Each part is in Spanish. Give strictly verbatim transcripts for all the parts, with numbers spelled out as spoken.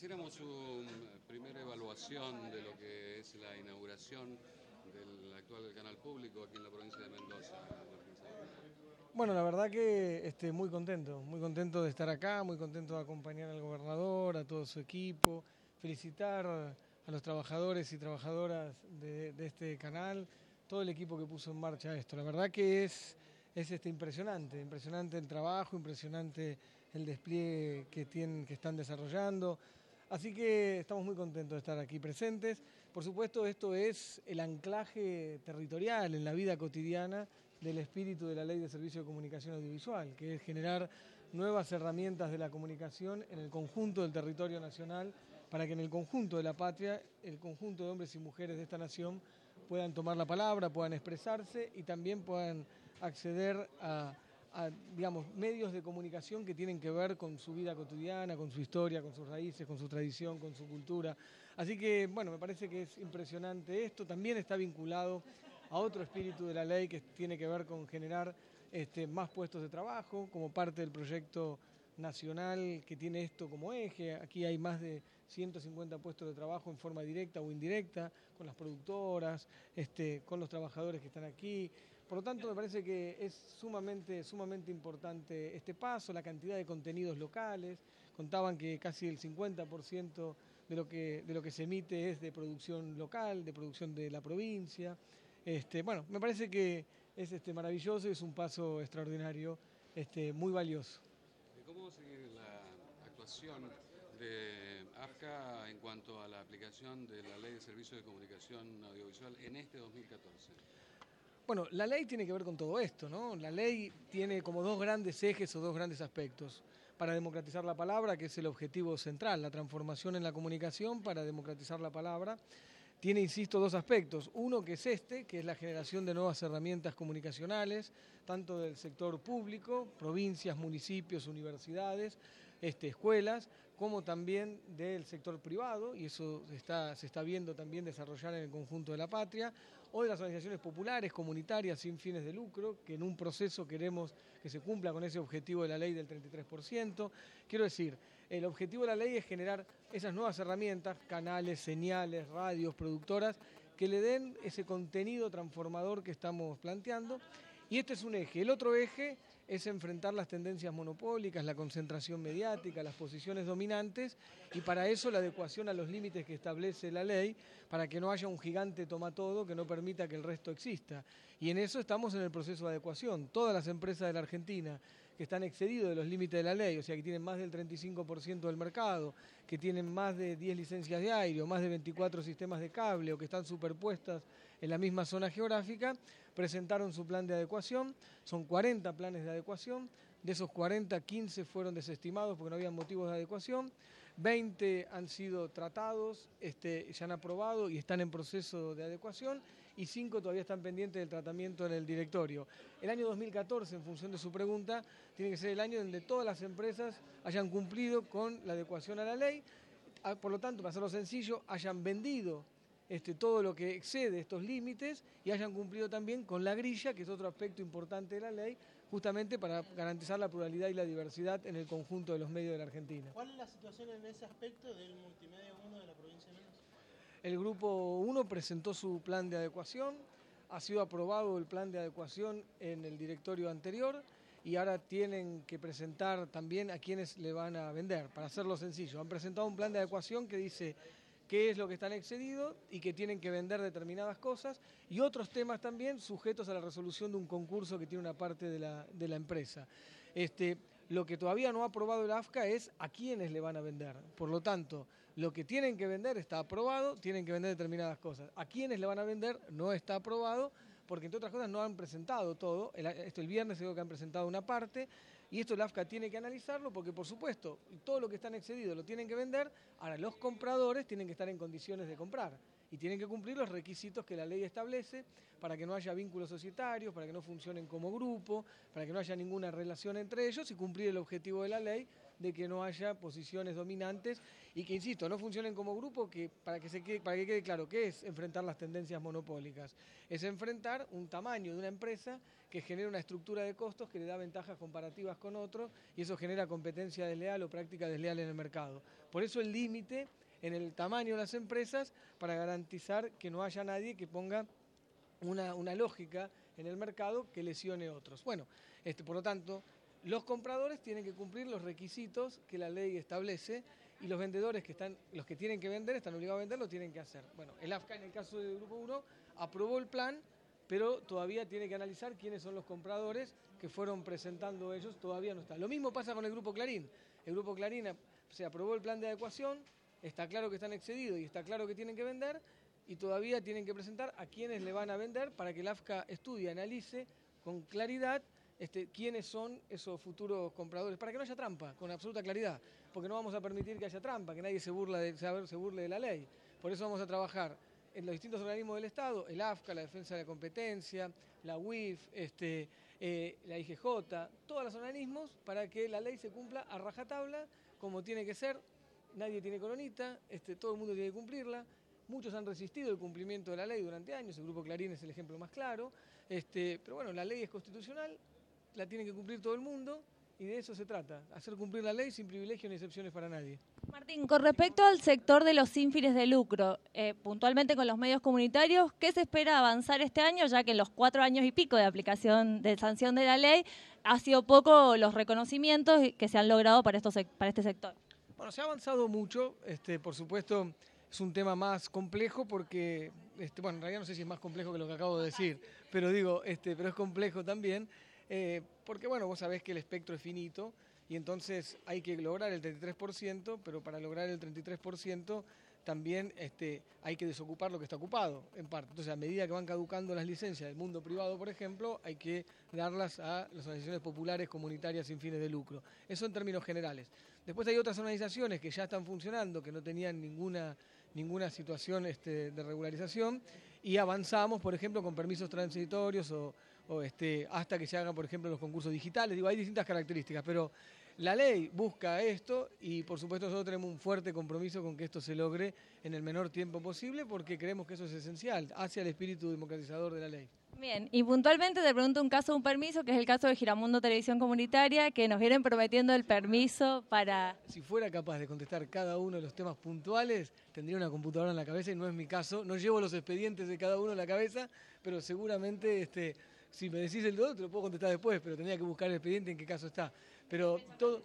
quisiéramos una primera evaluación de lo que es la inauguración del actual canal público aquí en la provincia de Mendoza. Bueno, la verdad que este, muy contento, muy contento de estar acá, muy contento de acompañar al gobernador, a todo su equipo, felicitar a los trabajadores y trabajadoras de, de este canal, todo el equipo que puso en marcha esto. La verdad que es, es este, impresionante, impresionante el trabajo, impresionante el despliegue que, tienen, que están desarrollando. Así que estamos muy contentos de estar aquí presentes. Por supuesto, esto es el anclaje territorial en la vida cotidiana del espíritu de la Ley de Servicio de Comunicación Audiovisual, que es generar nuevas herramientas de la comunicación en el conjunto del territorio nacional, para que en el conjunto de la patria, el conjunto de hombres y mujeres de esta nación puedan tomar la palabra, puedan expresarse y también puedan acceder a, a digamos, medios de comunicación que tienen que ver con su vida cotidiana, con su historia, con sus raíces, con su tradición, con su cultura. Así que, bueno, me parece que es impresionante esto. También está vinculado a otro espíritu de la ley que tiene que ver con generar este, más puestos de trabajo, como parte del proyecto nacional que tiene esto como eje. Aquí hay más de ciento cincuenta puestos de trabajo en forma directa o indirecta, con las productoras, este, con los trabajadores que están aquí. Por lo tanto, me parece que es sumamente, sumamente importante este paso, la cantidad de contenidos locales. Contaban que casi el cincuenta por ciento de lo que, de lo que se emite es de producción local, de producción de la provincia. Este, bueno, me parece que es este, maravilloso y es un paso extraordinario, este, muy valioso. ¿Cómo seguir la actuación de A F C A en cuanto a la aplicación de la Ley de Servicios de Comunicación Audiovisual en este dos mil catorce? Bueno, la ley tiene que ver con todo esto, ¿no? La ley tiene como dos grandes ejes o dos grandes aspectos. Para democratizar la palabra, que es el objetivo central, la transformación en la comunicación para democratizar la palabra. Tiene, insisto, dos aspectos. Uno que es este, que es la generación de nuevas herramientas comunicacionales, tanto del sector público, provincias, municipios, universidades, este, escuelas, como también del sector privado, y eso se está, se está viendo también desarrollar en el conjunto de la patria, o de las organizaciones populares, comunitarias, sin fines de lucro, que en un proceso queremos que se cumpla con ese objetivo de la ley del treinta y tres por ciento. Quiero decir, el objetivo de la ley es generar esas nuevas herramientas, canales, señales, radios, productoras, que le den ese contenido transformador que estamos planteando. Y este es un eje. El otro eje es enfrentar las tendencias monopólicas, la concentración mediática, las posiciones dominantes, y para eso la adecuación a los límites que establece la ley, para que no haya un gigante toma todo que no permita que el resto exista. Y en eso estamos en el proceso de adecuación. Todas las empresas de la Argentina que están excedidos de los límites de la ley, o sea, que tienen más del treinta y cinco por ciento del mercado, que tienen más de diez licencias de aire o más de veinticuatro sistemas de cable o que están superpuestas en la misma zona geográfica, presentaron su plan de adecuación. Son cuarenta planes de adecuación. De esos cuarenta, quince fueron desestimados porque no había motivos de adecuación. veinte han sido tratados, este, ya han aprobado y están en proceso de adecuación, y cinco todavía están pendientes del tratamiento en el directorio. El año dos mil catorce, en función de su pregunta, tiene que ser el año donde todas las empresas hayan cumplido con la adecuación a la ley. Por lo tanto, para hacerlo sencillo, hayan vendido Este, todo lo que excede estos límites y hayan cumplido también con la grilla, que es otro aspecto importante de la ley, justamente para garantizar la pluralidad y la diversidad en el conjunto de los medios de la Argentina. ¿Cuál es la situación en ese aspecto del Multimedia uno de la provincia de Mendoza? El Grupo uno presentó su plan de adecuación, ha sido aprobado el plan de adecuación en el directorio anterior, y ahora tienen que presentar también a quienes le van a vender. Para hacerlo sencillo, han presentado un plan de adecuación que dice qué es lo que están excedidos y que tienen que vender determinadas cosas, y otros temas también sujetos a la resolución de un concurso que tiene una parte de la, de la empresa. Este, lo que todavía no ha aprobado el A F C A es a quiénes le van a vender. Por lo tanto, lo que tienen que vender está aprobado, tienen que vender determinadas cosas. A quiénes le van a vender no está aprobado, porque entre otras cosas no han presentado todo. El, esto el viernes digo que han presentado una parte, y esto el A F C A tiene que analizarlo porque, por supuesto, todo lo que están excedido lo tienen que vender. Ahora, los compradores tienen que estar en condiciones de comprar y tienen que cumplir los requisitos que la ley establece para que no haya vínculos societarios, para que no funcionen como grupo, para que no haya ninguna relación entre ellos y cumplir el objetivo de la ley de que no haya posiciones dominantes y que, insisto, no funcionen como grupo, que para que, se quede, para que quede claro, ¿qué es enfrentar las tendencias monopólicas? Es enfrentar un tamaño de una empresa que genera una estructura de costos que le da ventajas comparativas con otros y eso genera competencia desleal o práctica desleal en el mercado. Por eso el límite en el tamaño de las empresas para garantizar que no haya nadie que ponga una, una lógica en el mercado que lesione a otros. Bueno, este, por lo tanto, los compradores tienen que cumplir los requisitos que la ley establece y los vendedores, que están, los que tienen que vender, están obligados a vender, lo tienen que hacer. Bueno, el AFCA en el caso del Grupo uno aprobó el plan, pero todavía tiene que analizar quiénes son los compradores que fueron presentando ellos, todavía no está. Lo mismo pasa con el Grupo Clarín. El Grupo Clarín se aprobó el plan de adecuación, está claro que están excedidos y está claro que tienen que vender y todavía tienen que presentar a quiénes le van a vender para que el AFCA estudie, analice con claridad Este, quiénes son esos futuros compradores, para que no haya trampa, con absoluta claridad, porque no vamos a permitir que haya trampa, que nadie se, burla de, se burle de la ley. Por eso vamos a trabajar en los distintos organismos del Estado, el AFCA, la Defensa de la Competencia, la U I F, este, eh, la I G J, todos los organismos para que la ley se cumpla a rajatabla, como tiene que ser. Nadie tiene coronita, este, todo el mundo tiene que cumplirla. Muchos han resistido el cumplimiento de la ley durante años, el Grupo Clarín es el ejemplo más claro, este, pero bueno, la ley es constitucional, la tiene que cumplir todo el mundo y de eso se trata, hacer cumplir la ley sin privilegios ni excepciones para nadie. Martín, con respecto al sector de los sin fines de lucro, eh, puntualmente con los medios comunitarios, ¿qué se espera avanzar este año, ya que en los cuatro años y pico de aplicación, de sanción de la ley, ha sido poco los reconocimientos que se han logrado para, estos, para este sector? Bueno, se ha avanzado mucho, este, por supuesto es un tema más complejo porque, este, bueno, en realidad no sé si es más complejo que lo que acabo de decir, pero digo, este, pero es complejo también. Eh, porque bueno, vos sabés que el espectro es finito y entonces hay que lograr el treinta y tres por ciento, pero para lograr el treinta y tres por ciento también este, hay que desocupar lo que está ocupado, en parte. Entonces, a medida que van caducando las licencias del mundo privado, por ejemplo, hay que darlas a las organizaciones populares comunitarias sin fines de lucro. Eso en términos generales. Después hay otras organizaciones que ya están funcionando, que no tenían ninguna, ninguna situación este, de regularización y avanzamos, por ejemplo, con permisos transitorios o o este, hasta que se hagan, por ejemplo, los concursos digitales. Digo, hay distintas características, pero la ley busca esto y, por supuesto, nosotros tenemos un fuerte compromiso con que esto se logre en el menor tiempo posible porque creemos que eso es esencial, hacia el espíritu democratizador de la ley. Bien, y puntualmente te pregunto un caso de un permiso, que es el caso de Giramundo Televisión Comunitaria, que nos vienen prometiendo el permiso para... Si fuera capaz de contestar cada uno de los temas puntuales, tendría una computadora en la cabeza y no es mi caso. No llevo los expedientes de cada uno en la cabeza, pero seguramente... este si me decís el todo, te lo puedo contestar después, pero tendría que buscar el expediente en qué caso está. Pero todo...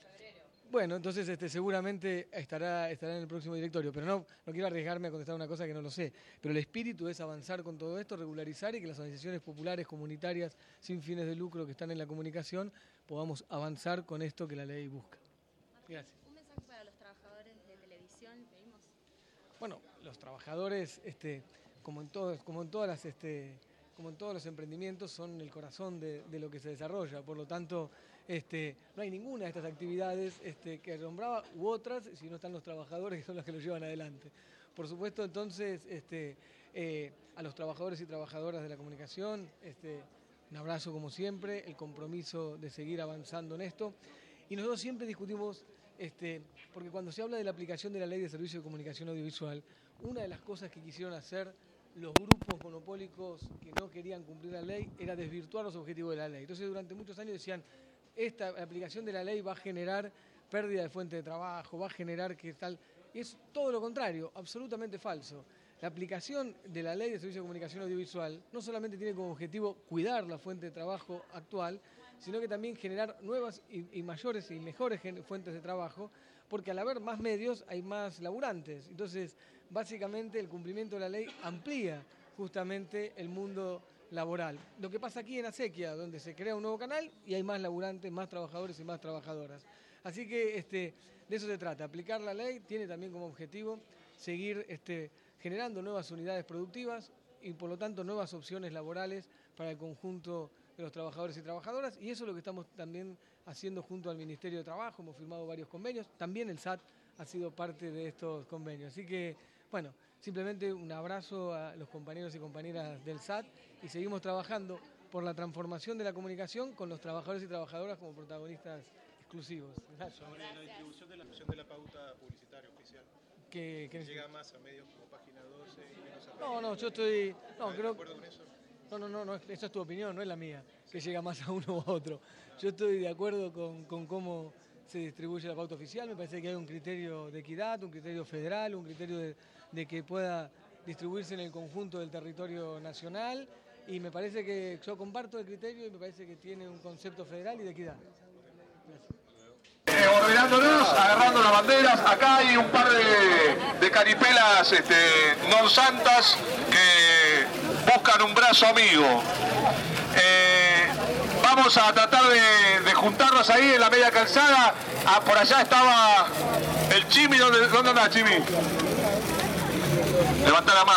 Bueno, entonces este, seguramente estará, estará en el próximo directorio, pero no, no quiero arriesgarme a contestar una cosa que no lo sé. Pero el espíritu es avanzar con todo esto, regularizar y que las organizaciones populares, comunitarias, sin fines de lucro que están en la comunicación, podamos avanzar con esto que la ley busca. Gracias. Un mensaje para los trabajadores de televisión, pedimos. Bueno, los trabajadores, este, como en todos, como en todas las... Este, como en todos los emprendimientos, son el corazón de, de lo que se desarrolla. Por lo tanto, este, no hay ninguna de estas actividades este, que nombraba u otras si no están los trabajadores que son los que lo llevan adelante. Por supuesto, entonces, este, eh, a los trabajadores y trabajadoras de la comunicación, este, un abrazo como siempre, el compromiso de seguir avanzando en esto. Y nosotros siempre discutimos, este, porque cuando se habla de la aplicación de la Ley de Servicio de Comunicación Audiovisual, una de las cosas que quisieron hacer los grupos monopólicos que no querían cumplir la ley era desvirtuar los objetivos de la ley. Entonces, durante muchos años decían, esta aplicación de la ley va a generar pérdida de fuente de trabajo, va a generar que tal... Y es todo lo contrario, absolutamente falso. La aplicación de la Ley de Servicio de Comunicación Audiovisual no solamente tiene como objetivo cuidar la fuente de trabajo actual, sino que también generar nuevas y, y mayores y mejores fuentes de trabajo, porque al haber más medios hay más laburantes. Entonces, básicamente el cumplimiento de la ley amplía justamente el mundo laboral. Lo que pasa aquí en Acequia, donde se crea un nuevo canal y hay más laburantes, más trabajadores y más trabajadoras. Así que este, de eso se trata. Aplicar la ley tiene también como objetivo seguir este, generando nuevas unidades productivas y por lo tanto nuevas opciones laborales para el conjunto de los trabajadores y trabajadoras, y eso es lo que estamos también haciendo junto al Ministerio de Trabajo. Hemos firmado varios convenios, también el S A T ha sido parte de estos convenios. Así que, bueno, simplemente un abrazo a los compañeros y compañeras del S A T y seguimos trabajando por la transformación de la comunicación con los trabajadores y trabajadoras como protagonistas exclusivos. Gracias. Sobre la distribución de la función de la pauta publicitaria oficial. Que, que Llega más a medios como Página doce y menos a No, no, yo estoy... No, ¿Estás creo... de acuerdo con eso? No, no, no, no, esa es tu opinión, no es la mía, que llega más a uno u a otro. Yo estoy de acuerdo con, con cómo se distribuye la pauta oficial, me parece que hay un criterio de equidad, un criterio federal, un criterio de, de que pueda distribuirse en el conjunto del territorio nacional, y me parece que yo comparto el criterio y me parece que tiene un concepto federal y de equidad. Eh, ordenándonos, agarrando las banderas. Acá hay un par de, de caripelas este, non santas que buscan un brazo amigo. Eh, vamos a tratar de, de juntarnos ahí en la media calzada. Ah, por allá estaba el Chimi. ¿Dónde, dónde anda Chimi? Levanta la mano.